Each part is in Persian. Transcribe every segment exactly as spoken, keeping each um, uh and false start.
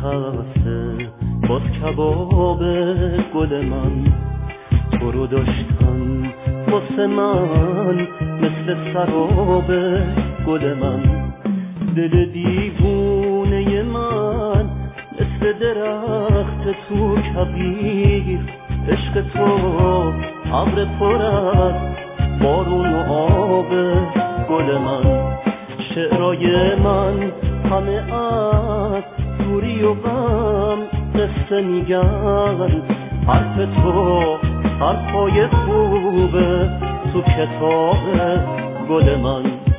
خسته باز کباب گل من، تو رو داشتن واسه من مثل سراب گل من. دل دیوونه من مثل درخت تو کبیر، عشق تو ابر پر از بارون و آب گل من. شعرای من همه از دوری و غم قصه میگن، حرف تو حرفای خوبه تو کتاب گل من.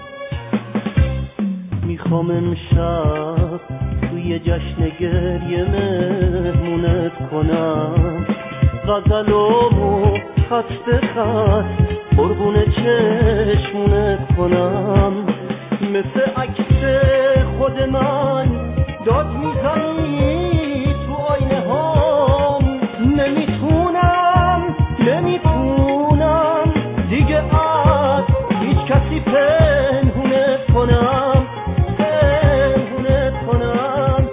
میخوام امشب توی جشن گریه مهمونت کنم، غزلامو خط به خط قربون چشمونت کنم. مثل عکس خود من داد میزنی تو آینه هام، نمیتونم نمیتونم دیگه از هیچ کسی پنهونت کنم پنهونت کنم.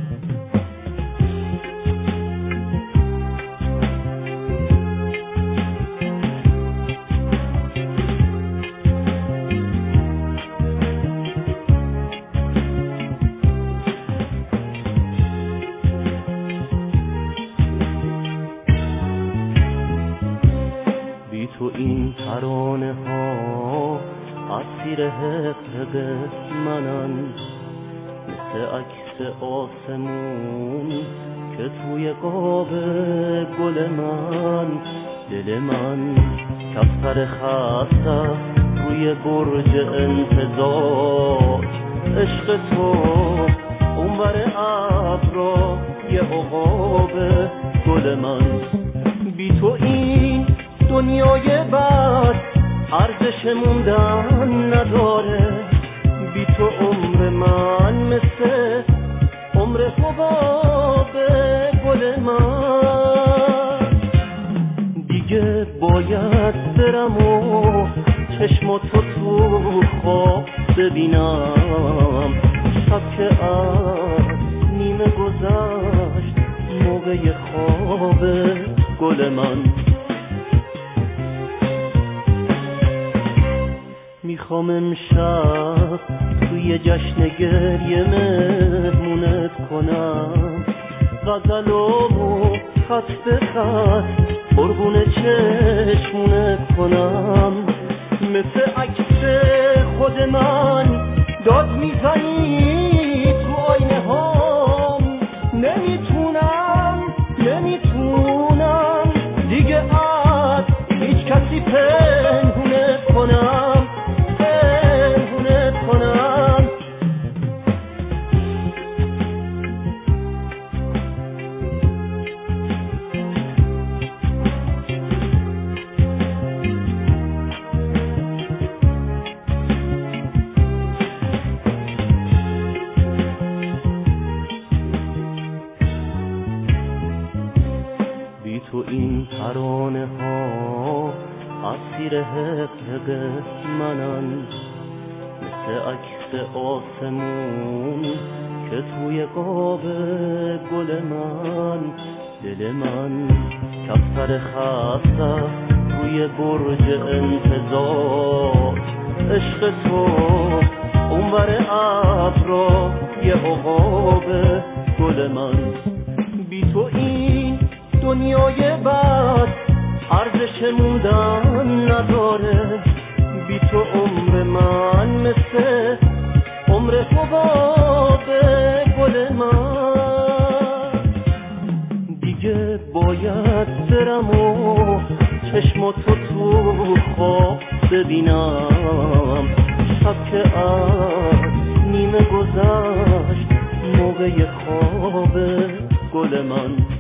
تو این ترانه ها اسیر حقق منن، مثل عکس آسمون که توی قاب گل من. دل من کفتر خسته روی برج انتظار، عشق تو اونور ابرا یه عقاب گل من. بی تو این دنیای بد ارزش موندن نداره، بی تو عمر من مثل عمر حباب گل من. دیگه باید برم و چشماتو تو خواب ببینم، شب که از نیمه گذشت موقع خواب گل من. میخوام امشب توی جشن گریه مهمونت کنم، غزلامو خط به خط قربون چشمونت کنم. مثل عکس خود من داد میزنی تو آینه هام، نمیتونم نمیتونم دیگه از هیچ کسی پنهونت کنم پنهونت کنم. بی تو این ترانه ها اسیر حقق منن، مثل عکس آسمون که توی قاب گل من. دل من کفتر خسته روی برج انتظار، عشق تو اونور ابرا یه عقاب گل من. بی تو این دنیای بد ارزش موندن نداره، بی تو عمر من مثل عمر حباب گل من. دیگه باید برم و چشماتو تو خواب ببینم، شب که از نیمه گذشت موقع خواب گل من.